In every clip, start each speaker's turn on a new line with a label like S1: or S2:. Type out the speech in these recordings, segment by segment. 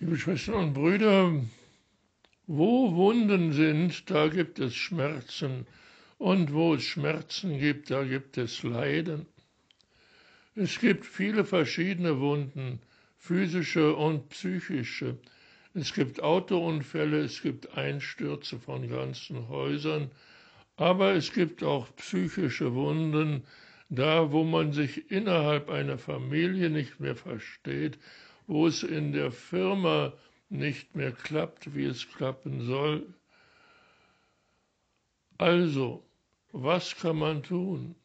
S1: Liebe Schwestern und Brüder, wo Wunden sind, da gibt es Schmerzen. Und wo es Schmerzen gibt, da gibt es Leiden. Es gibt viele verschiedene Wunden, physische und psychische. Es gibt Autounfälle, es gibt Einstürze von ganzen Häusern, aber es gibt auch psychische Wunden, da wo man sich innerhalb einer Familie nicht mehr versteht, wo es in der Firma nicht mehr klappt, wie es klappen soll. Also, was kann man tun?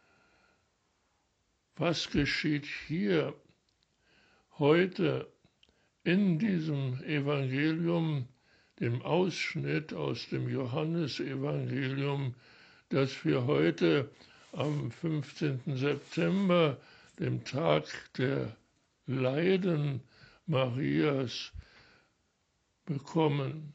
S1: Was geschieht hier heute in diesem Evangelium, dem Ausschnitt aus dem Johannesevangelium, das wir heute am 15. September, dem Tag der Leiden Marias, bekommen?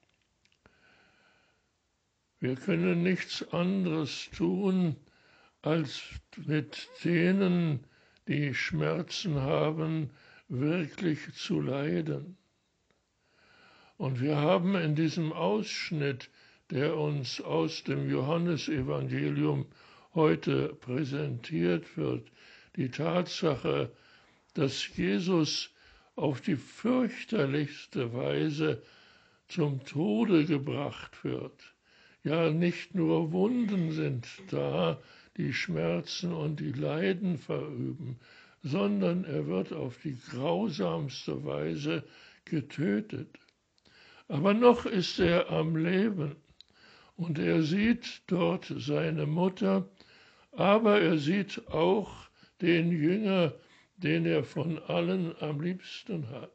S1: Wir können nichts anderes tun, als mit denen, die Schmerzen haben, wirklich zu leiden. Und wir haben in diesem Ausschnitt, der uns aus dem Johannesevangelium heute präsentiert wird, die Tatsache, dass Jesus auf die fürchterlichste Weise zum Tode gebracht wird. Ja, nicht nur Wunden sind da, die Schmerzen und die Leiden verüben, sondern er wird auf die grausamste Weise getötet. Aber noch ist er am Leben und er sieht dort seine Mutter, aber er sieht auch den Jünger, den er von allen am liebsten hat.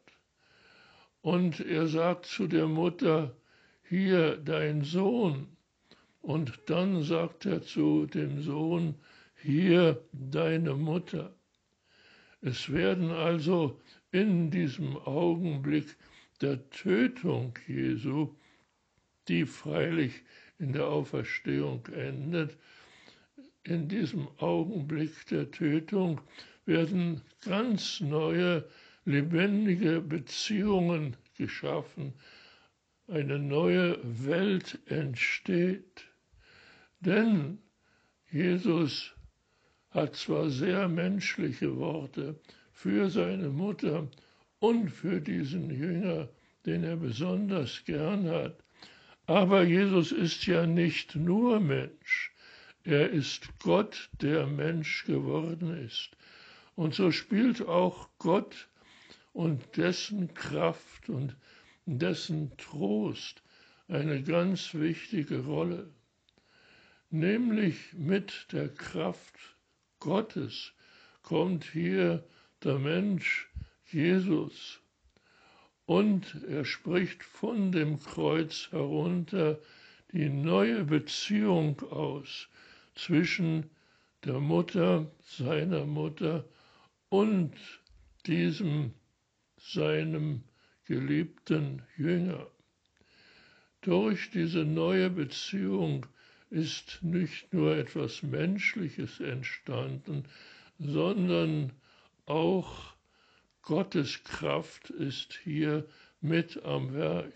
S1: Und er sagt zu der Mutter, hier dein Sohn. Und dann sagt er zu dem Sohn, hier deine Mutter. Es werden also in diesem Augenblick der Tötung Jesu, die freilich in der Auferstehung endet, in diesem Augenblick der Tötung werden ganz neue, lebendige Beziehungen geschaffen. Eine neue Welt entsteht. Denn Jesus hat zwar sehr menschliche Worte für seine Mutter und für diesen Jünger, den er besonders gern hat, aber Jesus ist ja nicht nur Mensch, er ist Gott, der Mensch geworden ist. Und so spielt auch Gott und dessen Kraft und dessen Trost eine ganz wichtige Rolle. Nämlich mit der Kraft Gottes kommt hier der Mensch Jesus und er spricht von dem Kreuz herunter die neue Beziehung aus zwischen der Mutter, seiner Mutter und diesem seinem geliebten Jünger. Durch diese neue Beziehung ist nicht nur etwas Menschliches entstanden, sondern auch Gottes Kraft ist hier mit am Werk.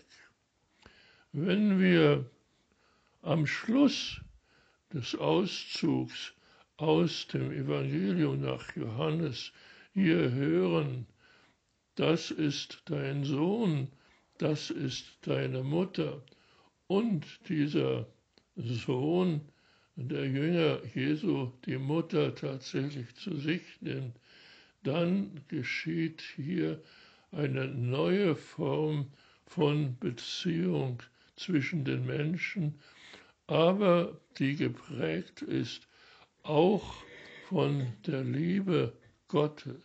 S1: Wenn wir am Schluss des Auszugs aus dem Evangelium nach Johannes hier hören, das ist dein Sohn, das ist deine Mutter, und dieser Sohn, der Jünger Jesu, die Mutter tatsächlich zu sich nimmt, dann geschieht hier eine neue Form von Beziehung zwischen den Menschen, aber die geprägt ist auch von der Liebe Gottes.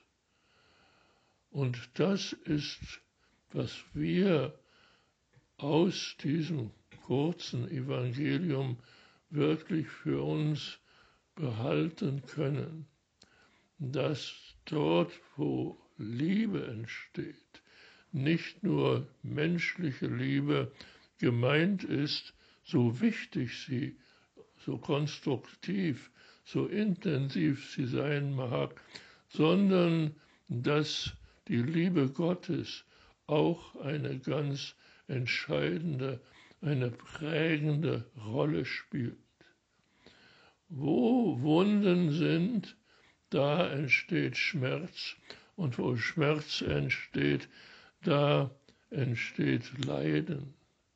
S1: Und das ist, was wir aus diesem kurzen Evangelium wirklich für uns behalten können, dass dort, wo Liebe entsteht, nicht nur menschliche Liebe gemeint ist, so wichtig sie, so konstruktiv, so intensiv sie sein mag, sondern dass die Liebe Gottes auch eine ganz entscheidende, eine prägende Rolle spielt. Wo Wunden sind, da entsteht Schmerz, und wo Schmerz entsteht, da entsteht Leiden.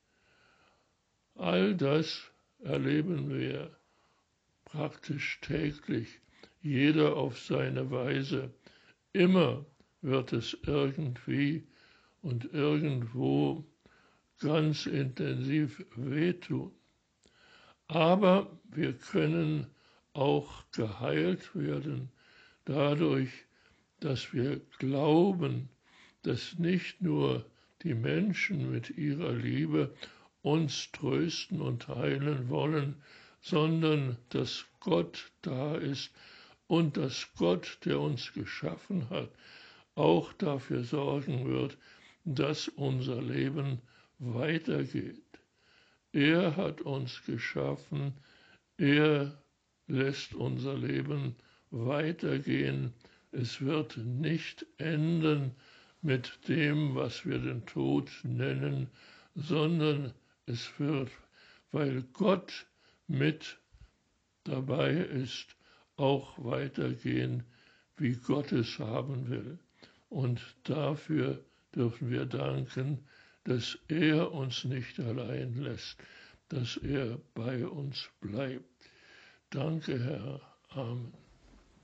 S1: All das erleben wir praktisch täglich, jeder auf seine Weise. Immer wird es irgendwie und irgendwo ganz intensiv wehtun. Aber wir können auch geheilt werden dadurch, dass wir glauben, dass nicht nur die Menschen mit ihrer Liebe uns trösten und heilen wollen, sondern dass Gott da ist und dass Gott, der uns geschaffen hat, auch dafür sorgen wird, dass unser Leben weitergeht. Er hat uns geschaffen, er lässt unser Leben weitergehen. Es wird nicht enden mit dem, was wir den Tod nennen, sondern es wird, weil Gott mit dabei ist, auch weitergehen, wie Gott es haben will. Und dafür dürfen wir danken, dass er uns nicht allein lässt, dass er bei uns bleibt. Danke, Herr. Amen.